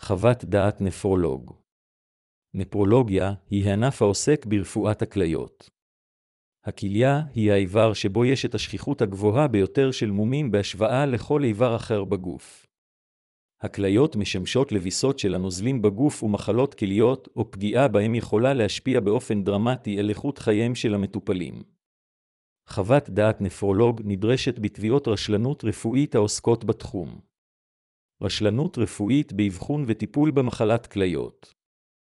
חוות דעת נפרולוג. נפרולוגיה היא הענף העוסק ברפואת הכליות. הכליה היא האיבר שבו יש את השכיחות הגבוהה ביותר של מומים בהשוואה לכל איבר אחר בגוף. הכליות משמשות לביסות של הנוזלים בגוף, ומחלות כליות או פגיעה בהם יכולה להשפיע באופן דרמטי על איכות חייהם של המטופלים. חוות דעת נפרולוג נדרשת בתביעות רשלנות רפואית העוסקות בתחום. רשלנות רפואית באבחון וטיפול במחלת כליות.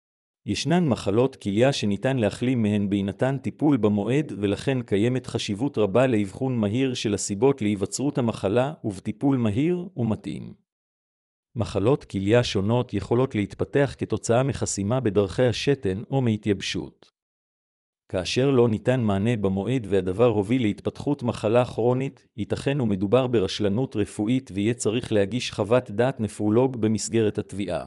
ישנן מחלות כליה שניתן להחלים מהן בהינתן טיפול במועד, ולכן קיימת חשיבות רבה לאבחון מהיר של הסיבות להיווצרות המחלה ובטיפול מהיר ומתאים. מחלות כליה שונות יכולות להתפתח כתוצאה מחסימה בדרכי השתן או מהתייבשות. כאשר לא ניתן מענה במועד והדבר הוביל להתפתחות מחלה כרונית, ייתכן ומדובר ברשלנות רפואית ויהיה צריך להגיש חוות דעת נפרולוג במסגרת התביעה.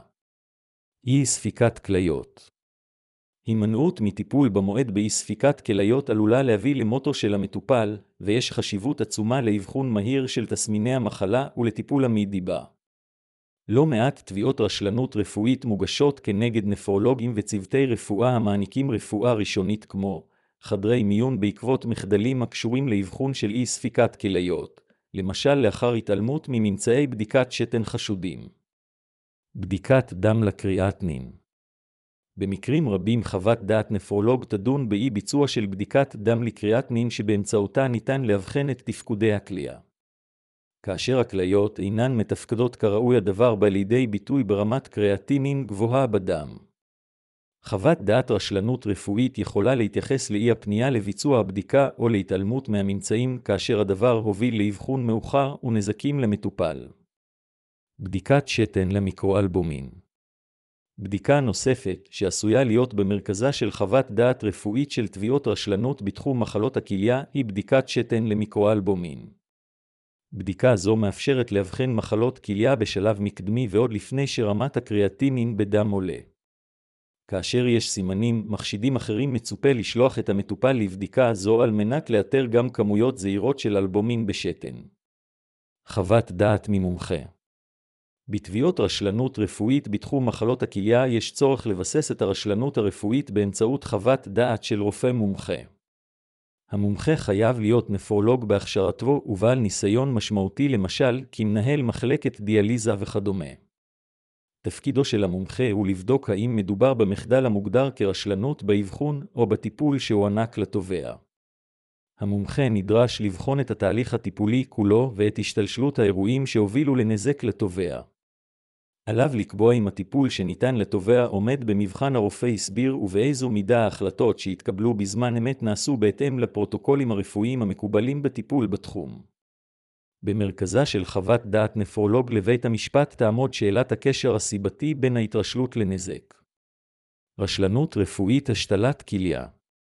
אי ספיקת כליות. הימנעות מטיפול במועד באי ספיקת כליות עלולה להביא למותו של המטופל, ויש חשיבות עצומה לאבחון מהיר של תסמיני המחלה ולטיפול עמידי בה. לא מעט תביעות רשלנות רפואית מוגשות כנגד נפרולוגים וצוותי רפואה המעניקים רפואה ראשונית כמו חדרי מיון בעקבות מחדלים הקשורים לאבחון של אי ספיקת כליות, למשל לאחר התעלמות מממצאי בדיקת שתן חשודים. בדיקת דם לקריאטנין. במקרים רבים חוות דעת נפרולוג תדון באי ביצוע של בדיקת דם לקריאטנין שבאמצעותה ניתן להבחן את תפקודי הכליה. כאשר הכליות אינן מתפקדות כראוי, הדבר בא לידי ביטוי ברמת קריאטינין גבוהה בדם. חוות דעת רשלנות רפואית יכולה להתייחס לאי הפנייה לביצוע הבדיקה או להתעלמות מהממצאים כאשר הדבר הוביל לאבחון מאוחר ונזקים למטופל. בדיקת שתן למיקרואלבומין. בדיקה נוספת שעשויה להיות במרכזה של חוות דעת רפואית של תביעות רשלנות בתחום מחלות הכליה היא בדיקת שתן למיקרואלבומין. בדיקה זו מאפשרת להבחן מחלות כליה בשלב מקדמי ועוד לפני שרמת הקריאטינין בדם עולה. כאשר יש סימנים מחשידים אחרים, מצופה לשלוח את המטופל לבדיקה זו על מנת לאתר גם כמויות זהירות של אלבומין בשתן. חוות דעת ממומחה. בתביעות רשלנות רפואית בתחום מחלות הכליה יש צורך לבסס את הרשלנות הרפואית באמצעות חוות דעת של רופא מומחה. המומחה חייב להיות נפרולוג בהכשרתו ובעל ניסיון משמעותי, למשל כמנהל מחלקת דיאליזה וכדומה. תפקידו של המומחה הוא לבדוק האם מדובר במחדל המוגדר כרשלנות באבחון או בטיפול שהוענק לתובע. המומחה נדרש לבחון את התהליך הטיפולי כולו ואת השתלשלות האירועים שהובילו לנזק לתובע. עליו לקבוע אם הטיפול שניתן לתובע עומד במבחן הרופא הסביר ובאיזו מידה ההחלטות שהתקבלו בזמן אמת נעשו בהתאם לפרוטוקולים הרפואיים המקובלים בטיפול בתחום. במרכזה של חוות דעת נפרולוג לבית המשפט תעמוד שאלת הקשר הסיבתי בין ההתרשלות לנזק. רשלנות רפואית השתלת כליה.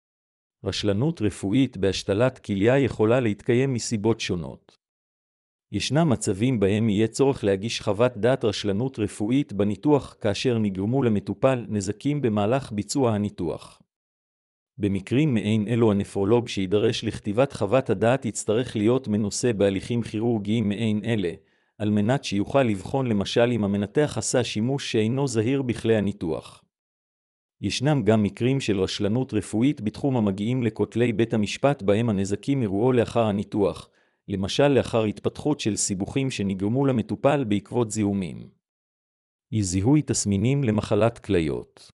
רשלנות רפואית בהשתלת כליה יכולה להתקיים מסיבות שונות. ישנם מצבים בהם יהיה צורך להגיש חוות דעת רשלנות רפואית בניתוח כאשר נגרמו למטופל נזקים במהלך ביצוע הניתוח. במקרים מעין אלו הנפרולוג שידרש לכתיבת חוות הדעת יצטרך להיות מנוסה בהליכים כירורגיים מעין אלה, על מנת שיוכל לבחון למשל אם המנתח עשה שימוש שאינו זהיר בכלי הניתוח. ישנם גם מקרים של רשלנות רפואית בתחום המגיעים לכותלי בית המשפט בהם הנזקים אירועו לאחר הניתוח, למשל לאחר התפתחות של סיבוכים שנגרמו למטופל בעקבות זיהומים. זיהוי תסמינים למחלת כליות.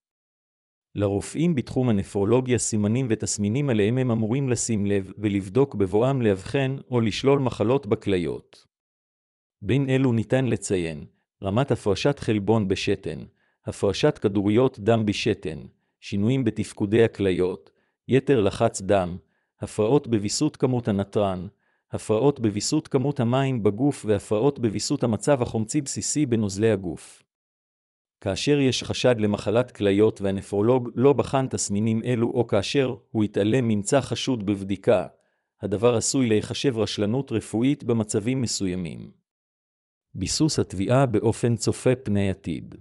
לרופאים בתחום הנפרולוגיה סימנים ותסמינים עליהם הם אמורים לשים לב ולבדוק בבואם להבחן או לשלול מחלות בכליות. בין אלו ניתן לציין רמת הפרשת חלבון בשתן, הפרשת כדוריות דם בשתן, שינויים בתפקודי הכליות, יתר לחץ דם, הפרעות בוויסות כמות הנתרן, הפרעות בוויסות כמות המים בגוף והפרעות בוויסות המצב החומצי בסיסי בנוזלי הגוף. כאשר יש חשד למחלת כליות והנפרולוג לא בחן תסמינים אלו או כאשר הוא התעלם ממצא חשוד בבדיקה, הדבר עשוי להיחשב רשלנות רפואית במצבים מסוימים. ביסוס התביעה באופן צופה פני עתיד.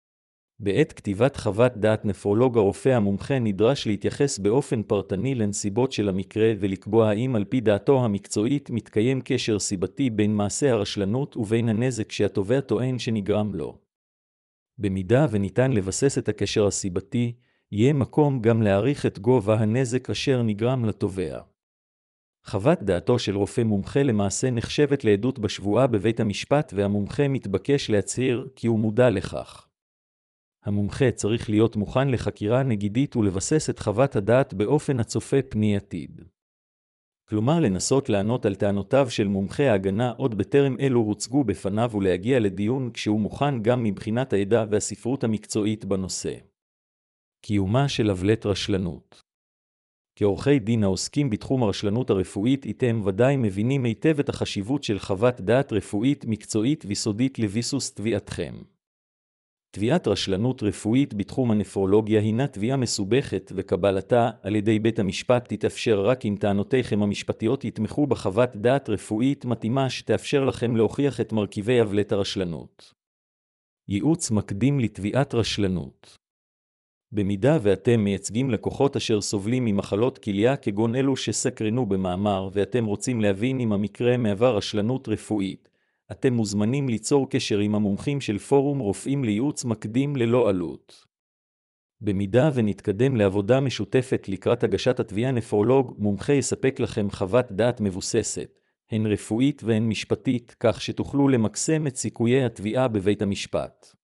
בעת כתיבת חוות דעת נפרולוג הרופא המומחה נדרש להתייחס באופן פרטני לנסיבות של המקרה ולקבוע האם על פי דעתו המקצועית מתקיים קשר סיבתי בין מעשה הרשלנות ובין הנזק שהתובע טוען שנגרם לו. במידה וניתן לבסס את הקשר הסיבתי, יהיה מקום גם להעריך את גובה הנזק אשר נגרם לתובע. חוות דעתו של רופא מומחה למעשה נחשבת לעדות בשבועה בבית המשפט, והמומחה מתבקש להצהיר כי הוא מודע לכך. המומחה צריך להיות מוכן לחקירה נגדית ולבסס את חוות הדעת באופן הצופה פני עתיד. כלומר, לנסות לענות על טענותיו של מומחה ההגנה עוד בטרם אלו הוצגו בפניו ולהגיע לדיון כשהוא מוכן גם מבחינת העדה והספרות המקצועית בנושא. קיומה של עוולת רשלנות. כעורכי דין העוסקים בתחום הרשלנות הרפואית, אתם ודאי מבינים היטב את החשיבות של חוות דעת רפואית מקצועית ויסודית לביסוס תביעתכם. תביעת רשלנות רפואית בתחום הנפרולוגיה הינה תביעה מסובכת, וקבלתה על ידי בית המשפט תתאפשר רק אם טענותיכם המשפטיות יתמכו בחוות דעת רפואית מתאימה שתאפשר לכם להוכיח את מרכיבי עוולת הרשלנות. ייעוץ מקדים לתביעת רשלנות. במידה ואתם מייצגים לקוחות אשר סובלים ממחלות כליה כגון אלו שסקרנו במאמר, ואתם רוצים להבין אם המקרה מהווה רשלנות רפואית, אתם מוזמנים ליצור קשר עם המומחים של פורום רופאים לייעוץ מקדים ללא עלות. במידה ונתקדם לעבודה משותפת לקראת הגשת התביעה, נפרולוג מומחה יספק לכם חוות דעת מבוססת, הן רפואית והן משפטית, כך שתוכלו למקסם את סיכויי התביעה בבית המשפט.